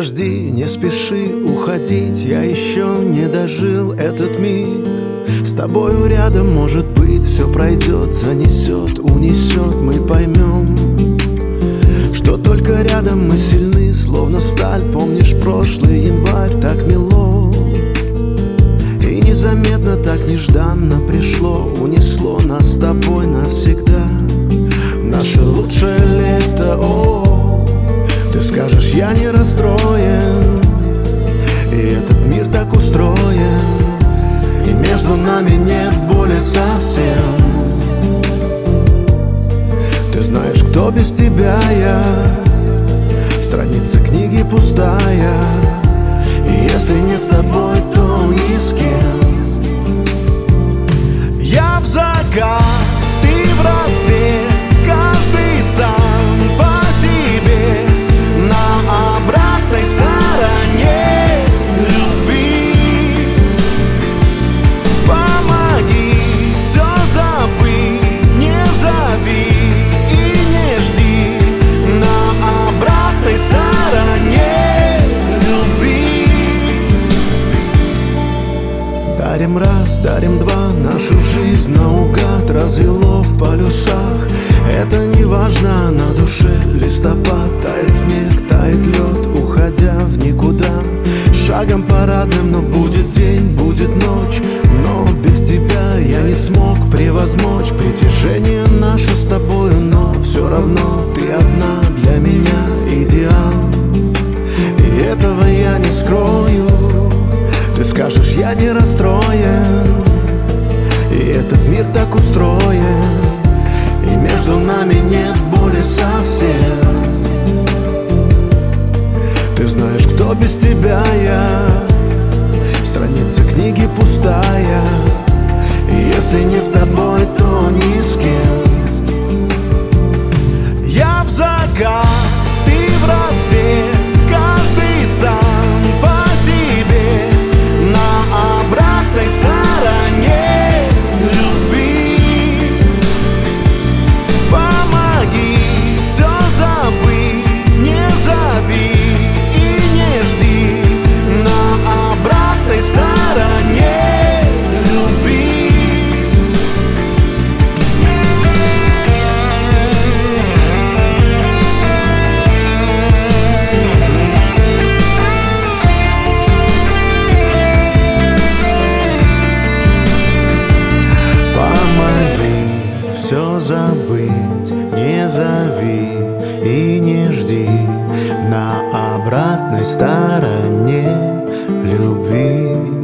подожди, не спеши уходить, я еще не дожил этот миг. С тобою рядом, может быть, все пройдет, занесет, унесет, мы поймем, что только рядом мы сильны, словно сталь. Помнишь прошлый январь, так мило, и незаметно, так нежданно пришло, унесло нас с тобой навсегда. Наше лучшее лето, о, ты скажешь, я не расстроен, и этот мир так устроен, и между нами нет боли совсем. Ты знаешь, кто без тебя я, страница книги пустая, и если не с тобой, то ни с кем. Я в закат, ты в рассвет, каждый сам по себе, на обратной стороне любви. Помоги все забыть, не зови и не жди, на обратной стороне любви. Дарим раз, дарим два, нашу жизнь наугад развело в полюсах. Это не важно, на душе листопад, тает снег, тает лед, уходя в никуда. Шагом парадным, но будет день, будет ночь, но без тебя я не смог превозмочь притяжение наше с тобою, но все равно ты одна для меня идеал, и этого я не скрою. Ты скажешь, я не расстроен, и этот мир так устроен, и между нами нет боли совсем. Ты знаешь, кто без тебя я, страница книги пустая, и если не с тобой, то ни с кем. Я в закат, ты в рассвет, каждый сам по себе, на обратной стороне любви. Помоги все забыть, не зови и не жди, на обратной стороне любви. Все забыть, не зови и не жди, на обратной стороне любви.